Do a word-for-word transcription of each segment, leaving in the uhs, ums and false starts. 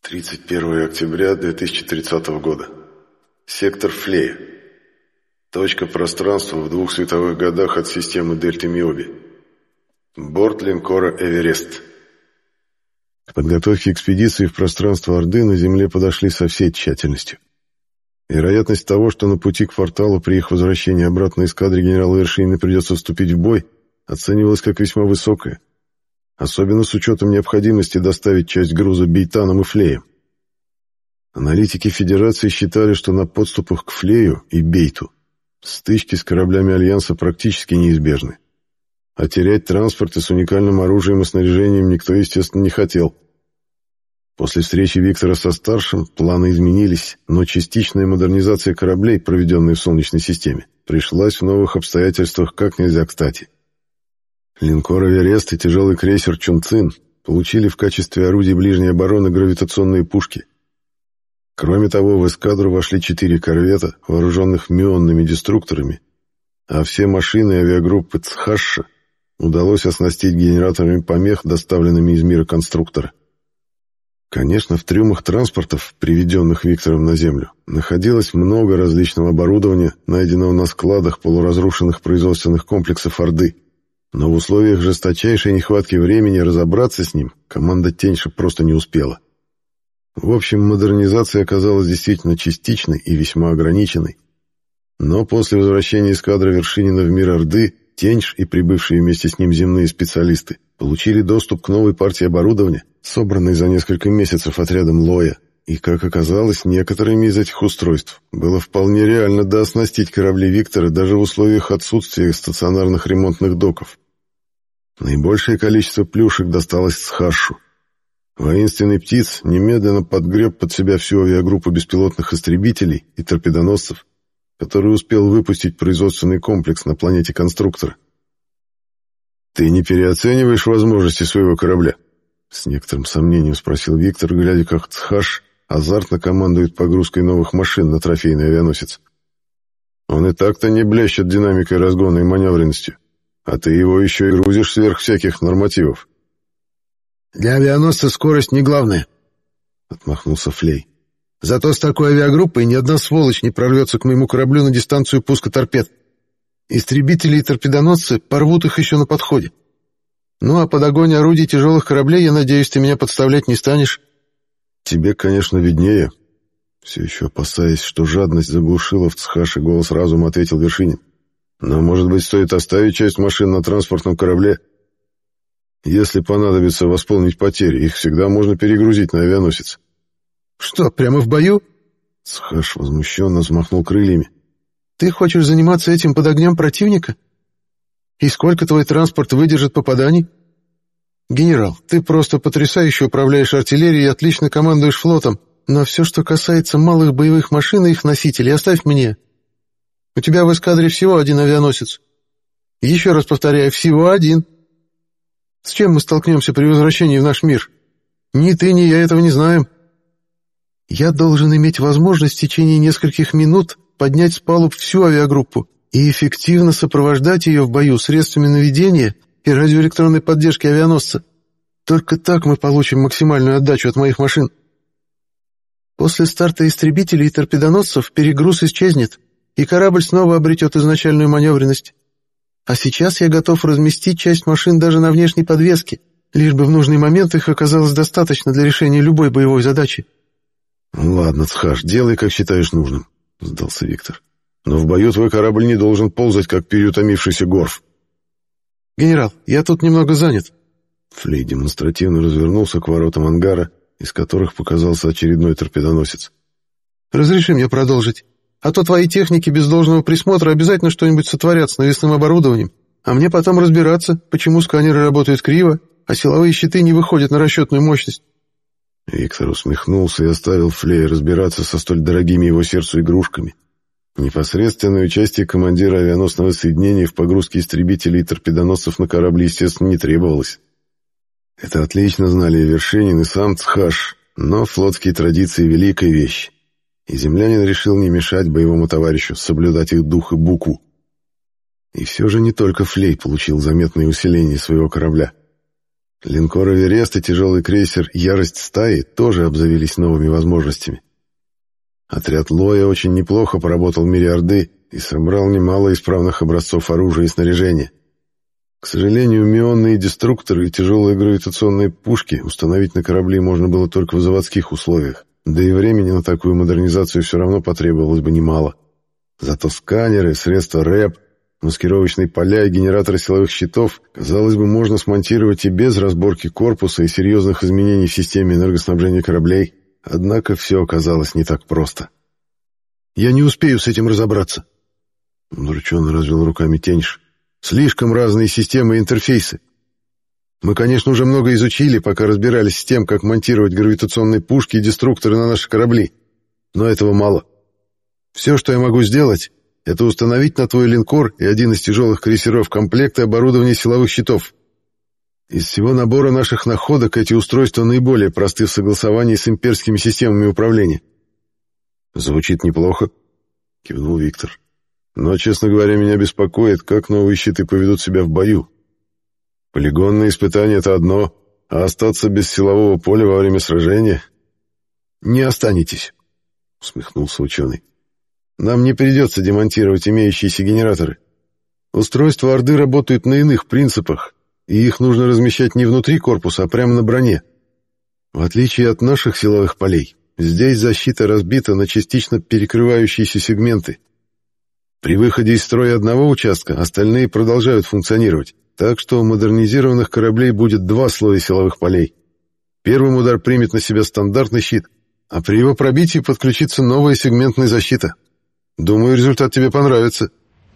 тридцать первое октября две тысячи тридцатого года. Сектор Флея. Точка пространства в двух световых годах от системы Дельты Миоби. Борт линкора «Эверест». К подготовке экспедиции в пространство Орды на Земле подошли со всей тщательностью. Вероятность того, что на пути к порталу при их возвращении обратно эскадре генерала Вершинина придется вступить в бой, оценивалась как весьма высокая, особенно с учетом необходимости доставить часть груза бейтанам и флеям. Аналитики Федерации считали, что на подступах к Флею и Бейту стычки с кораблями Альянса практически неизбежны. А терять транспорты с уникальным оружием и снаряжением никто, естественно, не хотел. После встречи Виктора со старшим планы изменились, но частичная модернизация кораблей, проведенная в Солнечной системе, пришлась в новых обстоятельствах как нельзя кстати. Линкор «Эверест» и тяжелый крейсер «Чунцин» получили в качестве орудий ближней обороны гравитационные пушки. Кроме того, в эскадру вошли четыре корвета, вооруженных мюонными деструкторами, а все машины авиагруппы «Цхашша» удалось оснастить генераторами помех, доставленными из мира конструктора. Конечно, в трюмах транспортов, приведенных Виктором на Землю, находилось много различного оборудования, найденного на складах полуразрушенных производственных комплексов Орды, но в условиях жесточайшей нехватки времени разобраться с ним команда Теньша просто не успела. В общем, модернизация оказалась действительно частичной и весьма ограниченной. Но после возвращения эскадры Вершинина в мир Орды, Теньш и прибывшие вместе с ним земные специалисты получили доступ к новой партии оборудования, собранной за несколько месяцев отрядом Лоя, и, как оказалось, некоторыми из этих устройств было вполне реально дооснастить корабли Виктора даже в условиях отсутствия стационарных ремонтных доков. Наибольшее количество плюшек досталось Цхашу. Воинственный птиц немедленно подгреб под себя всю авиагруппу беспилотных истребителей и торпедоносцев, который успел выпустить производственный комплекс на планете конструктора. «Ты не переоцениваешь возможности своего корабля?» — с некоторым сомнением спросил Виктор, глядя, как Цхаш азартно командует погрузкой новых машин на трофейный авианосец. «Он и так-то не блещет динамикой разгона и маневренностью, а ты его еще и грузишь сверх всяких нормативов». «Для авианосца скорость не главное», — отмахнулся Флей. «Зато с такой авиагруппой ни одна сволочь не прорвется к моему кораблю на дистанцию пуска торпед. Истребители и торпедоносцы порвут их еще на подходе. Ну а под огонь орудий тяжелых кораблей, я надеюсь, ты меня подставлять не станешь». «Тебе, конечно, виднее». Все еще опасаясь, что жадность заглушила в Цхаше голос разума, ответил Вершинин. «Но, может быть, стоит оставить часть машин на транспортном корабле? Если понадобится восполнить потери, их всегда можно перегрузить на авианосец». «Что, прямо в бою?» Цхаш возмущенно взмахнул крыльями. «Ты хочешь заниматься этим под огнем противника? И сколько твой транспорт выдержит попаданий? Генерал, ты просто потрясающе управляешь артиллерией и отлично командуешь флотом, но все, что касается малых боевых машин и их носителей, оставь мне. У тебя в эскадре всего один авианосец. Еще раз повторяю, всего один. С чем мы столкнемся при возвращении в наш мир? Ни ты, ни я этого не знаем. Я должен иметь возможность в течение нескольких минут поднять с палуб всю авиагруппу и эффективно сопровождать ее в бою средствами наведения и радиоэлектронной поддержки авианосца. Только так мы получим максимальную отдачу от моих машин. После старта истребителей и торпедоносцев перегруз исчезнет, и корабль снова обретет изначальную маневренность. А сейчас я готов разместить часть машин даже на внешней подвеске, лишь бы в нужный момент их оказалось достаточно для решения любой боевой задачи». «Ладно, Цхаш, делай, как считаешь нужным», — сдался Виктор. «Но в бою твой корабль не должен ползать, как переутомившийся горф». «Генерал, я тут немного занят». Флей демонстративно развернулся к воротам ангара, из которых показался очередной торпедоносец. «Разреши мне продолжить. А то твои техники без должного присмотра обязательно что-нибудь сотворят с навесным оборудованием, а мне потом разбираться, почему сканеры работают криво, а силовые щиты не выходят на расчетную мощность». Виктор усмехнулся и оставил Флея разбираться со столь дорогими его сердцу игрушками. Непосредственное участие командира авианосного соединения в погрузке истребителей и торпедоносцев на корабли, естественно, не требовалось. Это отлично знали и Вершинин, и сам Цхаш, но флотские традиции — великая вещь, и землянин решил не мешать боевому товарищу соблюдать их дух и букву. И все же не только Флей получил заметное усиление своего корабля. Линкор «Эверест» и тяжелый крейсер «Ярость стаи» тоже обзавелись новыми возможностями. Отряд Лоя очень неплохо поработал в мире Орды и собрал немало исправных образцов оружия и снаряжения. К сожалению, мионные деструкторы и тяжелые гравитационные пушки установить на корабли можно было только в заводских условиях, да и времени на такую модернизацию все равно потребовалось бы немало. Зато сканеры, средства рэп, маскировочные поля и генераторы силовых щитов, казалось бы, можно смонтировать и без разборки корпуса и серьезных изменений в системе энергоснабжения кораблей. Однако все оказалось не так просто. «Я не успею с этим разобраться», — удрученно развел руками Теньш. «Слишком разные системы и интерфейсы. Мы, конечно, уже много изучили, пока разбирались с тем, как монтировать гравитационные пушки и деструкторы на наши корабли, но этого мало. Все, что я могу сделать, это установить на твой линкор и один из тяжелых крейсеров комплекты оборудования силовых щитов. Из всего набора наших находок эти устройства наиболее просты в согласовании с имперскими системами управления». «Звучит неплохо», — кивнул Виктор. «Но, честно говоря, меня беспокоит, как новые щиты поведут себя в бою. Полигонные испытания — это одно, а остаться без силового поля во время сражения...» «Не останетесь», — усмехнулся ученый. «Нам не придется демонтировать имеющиеся генераторы. Устройства Орды работают на иных принципах, и их нужно размещать не внутри корпуса, а прямо на броне. В отличие от наших силовых полей, здесь защита разбита на частично перекрывающиеся сегменты. При выходе из строя одного участка остальные продолжают функционировать, так что у модернизированных кораблей будет два слоя силовых полей. Первым удар примет на себя стандартный щит, а при его пробитии подключится новая сегментная защита. Думаю, результат тебе понравится».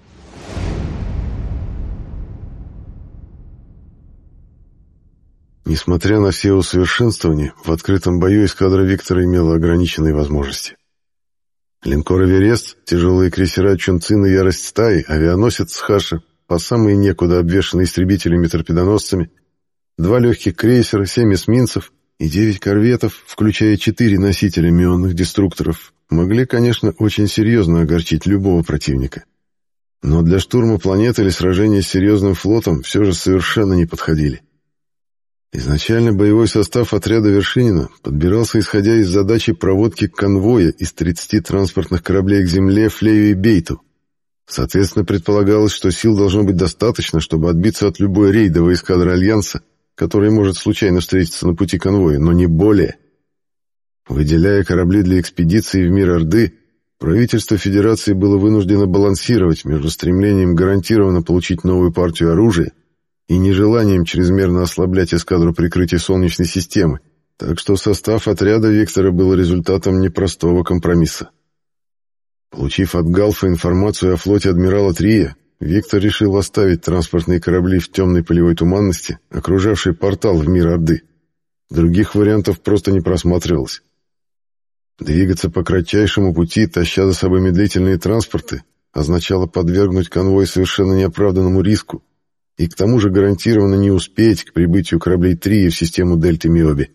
Несмотря на все усовершенствования, в открытом бою эскадра Виктора имела ограниченные возможности. Линкор «Эверест», тяжелые крейсера «Чунцин» и «Ярость стаи», авианосец «Хаша», по самые некуда обвешанные истребителями-торпедоносцами, два легких крейсера, семь эсминцев и девять корветов, включая четыре носителя мионных деструкторов, могли, конечно, очень серьезно огорчить любого противника. Но для штурма планеты или сражения с серьезным флотом все же совершенно не подходили. Изначально боевой состав отряда Вершинина подбирался исходя из задачи проводки конвоя из тридцати транспортных кораблей к земле, Флею и Бейту. Соответственно, предполагалось, что сил должно быть достаточно, чтобы отбиться от любой рейдовой эскадры Альянса, которая может случайно встретиться на пути конвоя, но не более. Выделяя корабли для экспедиции в мир Орды, правительство Федерации было вынуждено балансировать между стремлением гарантированно получить новую партию оружия и нежеланием чрезмерно ослаблять эскадру прикрытия Солнечной системы, так что состав отряда Виктора был результатом непростого компромисса. Получив от Галфа информацию о флоте адмирала Трия, Виктор решил оставить транспортные корабли в темной полевой туманности, окружавшей портал в мир Орды. Других вариантов просто не просматривалось. Двигаться по кратчайшему пути, таща за собой медлительные транспорты, означало подвергнуть конвой совершенно неоправданному риску и к тому же гарантированно не успеть к прибытию кораблей Трия в систему Дельты Миоби.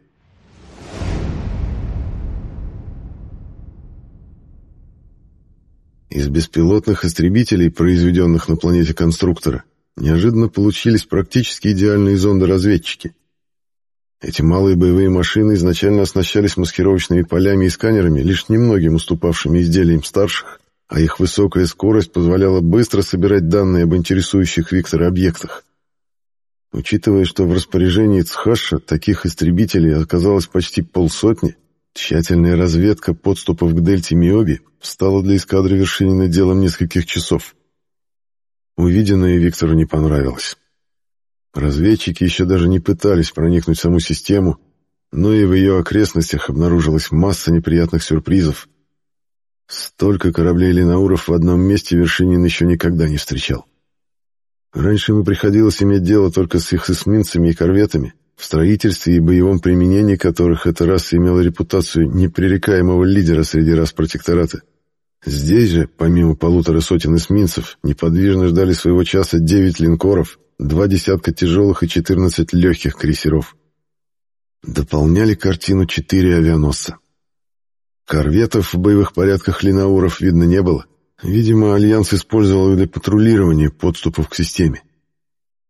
Из беспилотных истребителей, произведенных на планете конструктора, неожиданно получились практически идеальные зонды-разведчики. Эти малые боевые машины изначально оснащались маскировочными полями и сканерами, лишь немногим уступавшими изделиям старших, а их высокая скорость позволяла быстро собирать данные об интересующих Виктора объектах. Учитывая, что в распоряжении Цхаша таких истребителей оказалось почти полсотни, тщательная разведка подступов к Дельте Миоби стала для эскадры Вершинина делом нескольких часов. Увиденное Виктору не понравилось. Разведчики еще даже не пытались проникнуть в саму систему, но и в ее окрестностях обнаружилась масса неприятных сюрпризов. Столько кораблей линауров в одном месте Вершинин еще никогда не встречал. Раньше ему приходилось иметь дело только с их эсминцами и корветами, в строительстве и боевом применении которых эта раса имела репутацию непререкаемого лидера среди рас протектората. Здесь же, помимо полутора сотен эсминцев, неподвижно ждали своего часа девять линкоров, два десятка тяжелых и четырнадцать легких крейсеров. Дополняли картину четыре авианосца. Корветов в боевых порядках линауров видно не было. Видимо, Альянс использовал их для патрулирования подступов к системе.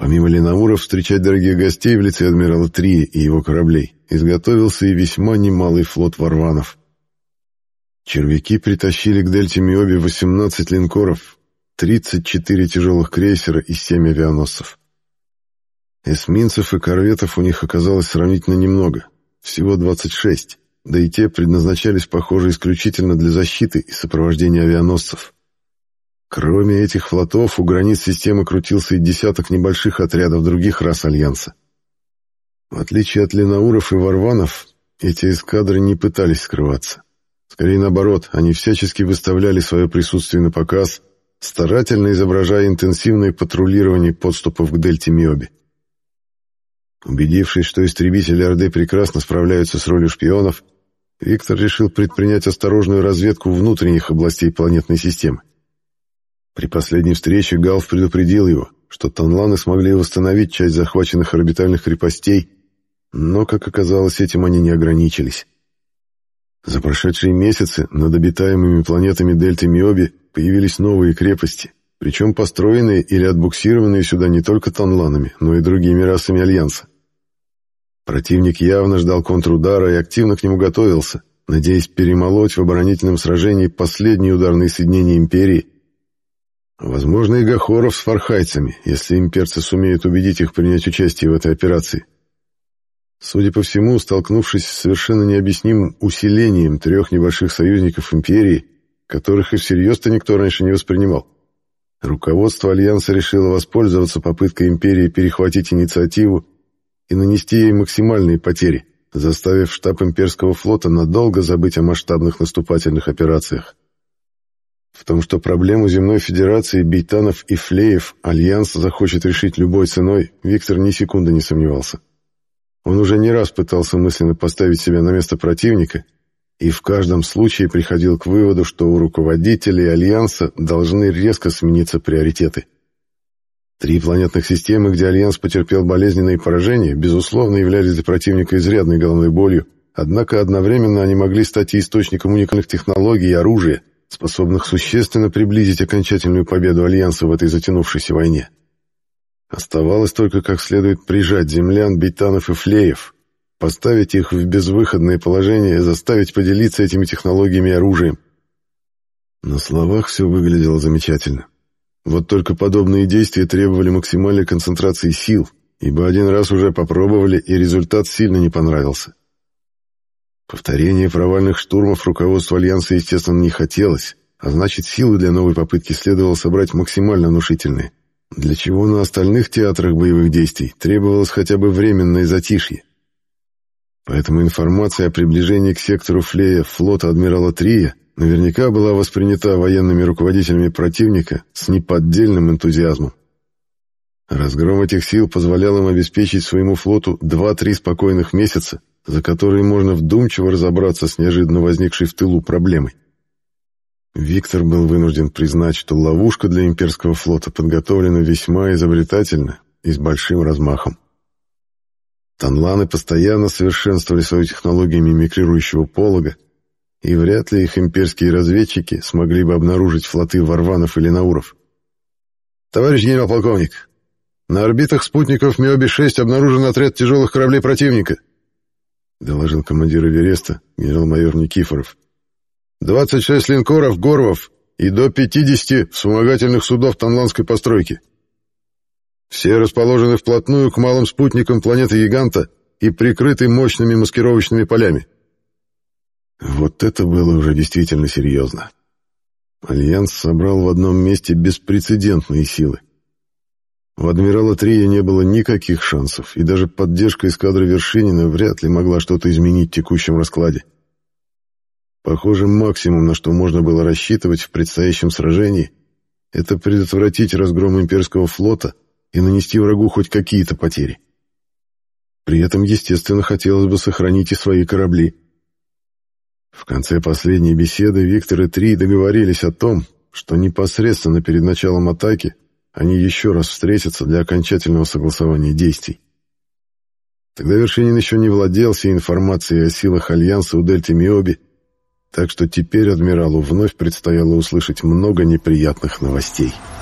Помимо Ленауров встречать дорогих гостей в лице адмирала Трия и его кораблей изготовился и весьма немалый флот варванов. Червяки притащили к дельте Миоби восемнадцать линкоров, тридцать четыре тяжелых крейсера и семь авианосцев. Эсминцев и корветов у них оказалось сравнительно немного, всего двадцать шесть, да и те предназначались, похоже, исключительно для защиты и сопровождения авианосцев. Кроме этих флотов, у границ системы крутился и десяток небольших отрядов других рас Альянса. В отличие от Ленауров и Варванов, эти эскадры не пытались скрываться. Скорее наоборот, они всячески выставляли свое присутствие на показ, старательно изображая интенсивное патрулирование подступов к дельте Миоби. Убедившись, что истребители Орды прекрасно справляются с ролью шпионов, Виктор решил предпринять осторожную разведку внутренних областей планетной системы. При последней встрече Галф предупредил его, что танланы смогли восстановить часть захваченных орбитальных крепостей, но, как оказалось, этим они не ограничились. За прошедшие месяцы над обитаемыми планетами дельты Миоби появились новые крепости, причем построенные или отбуксированные сюда не только танланами, но и другими расами Альянса. Противник явно ждал контрудара и активно к нему готовился, надеясь перемолоть в оборонительном сражении последние ударные соединения империи. Возможно, и гахоров с фархайцами, если имперцы сумеют убедить их принять участие в этой операции. Судя по всему, столкнувшись с совершенно необъяснимым усилением трех небольших союзников империи, которых и всерьез-то никто раньше не воспринимал, руководство Альянса решило воспользоваться попыткой империи перехватить инициативу и нанести ей максимальные потери, заставив штаб имперского флота надолго забыть о масштабных наступательных операциях. В том, что проблему земной федерации бейтанов и флеев Альянс захочет решить любой ценой, Виктор ни секунды не сомневался. Он уже не раз пытался мысленно поставить себя на место противника и в каждом случае приходил к выводу, что у руководителей Альянса должны резко смениться приоритеты. Три планетных системы, где Альянс потерпел болезненные поражения, безусловно, являлись для противника изрядной головной болью, однако одновременно они могли стать и источником уникальных технологий и оружия, способных существенно приблизить окончательную победу Альянса в этой затянувшейся войне. Оставалось только как следует прижать землян, бейтанов и флеев, поставить их в безвыходное положение и заставить поделиться этими технологиями и оружием. На словах все выглядело замечательно. Вот только подобные действия требовали максимальной концентрации сил, ибо один раз уже попробовали, и результат сильно не понравился. Повторение провальных штурмов руководству Альянса, естественно, не хотелось, а значит, силы для новой попытки следовало собрать максимально внушительные, для чего на остальных театрах боевых действий требовалось хотя бы временное затишье. Поэтому информация о приближении к сектору Флея флота адмирала Трия наверняка была воспринята военными руководителями противника с неподдельным энтузиазмом. Разгром этих сил позволял им обеспечить своему флоту два-три спокойных месяца, за которые можно вдумчиво разобраться с неожиданно возникшей в тылу проблемой. Виктор был вынужден признать, что ловушка для имперского флота подготовлена весьма изобретательно и с большим размахом. Танланы постоянно совершенствовали свою технологию мимикрирующего полога, и вряд ли их имперские разведчики смогли бы обнаружить флоты варванов или науров. «Товарищ генерал-полковник, на орбитах спутников Миоби шесть обнаружен отряд тяжелых кораблей противника», — доложил командир Эвереста, генерал-майор Никифоров. «двадцать шесть линкоров Горвов и до пятидесяти вспомогательных судов танланской постройки. Все расположены вплотную к малым спутникам планеты-гиганта и прикрыты мощными маскировочными полями». Вот это было уже действительно серьезно. Альянс собрал в одном месте беспрецедентные силы. У адмирала Трия не было никаких шансов, и даже поддержка эскадры Вершинина вряд ли могла что-то изменить в текущем раскладе. Похоже, максимум, на что можно было рассчитывать в предстоящем сражении, это предотвратить разгром имперского флота и нанести врагу хоть какие-то потери. При этом, естественно, хотелось бы сохранить и свои корабли. В конце последней беседы Виктор и Три договорились о том, что непосредственно перед началом атаки они еще раз встретятся для окончательного согласования действий. Тогда Вершинин еще не владел всей информацией о силах Альянса у дельты Миоби, так что теперь адмиралу вновь предстояло услышать много неприятных новостей.